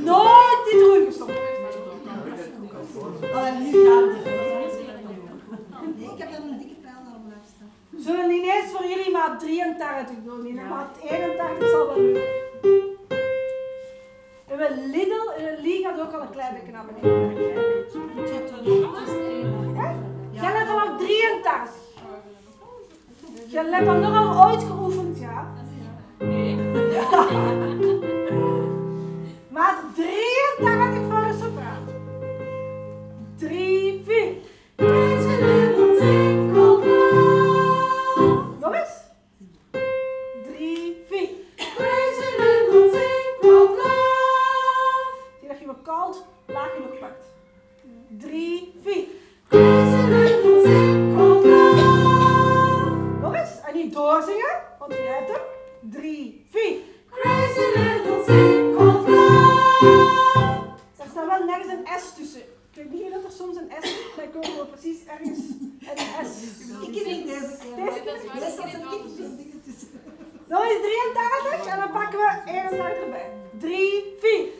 Nooit die droei gestopt. Oh, en nu gaat het. Nee, ik heb dan een dikke pijl naar omlaag staan. Zullen niet eens voor jullie maat 83 doen, niet? Maat 81 zal wel lukken. En we Lidl en een Lee gaat ook al een klein beetje naar beneden. Jij let al op 83. Jij hebt dat nogal ooit geoefend, ja? Nee. Maat 83 voor de sopraan. 3, 4. Nog eens. 3, 4. Zie dat je me koud laag genoeg pakt. 3, 4. Nog eens. En niet doorzingen, want je hebt hem. 3, 4. Er staat wel nergens een S tussen. Ik weet niet dat er soms een S is, maar ik wil precies ergens een S. Ik ken niet deze keer. Dat Meestal zijn dingen tussen. Nog eens 83 en dan pakken we 81 erbij. 3, 4.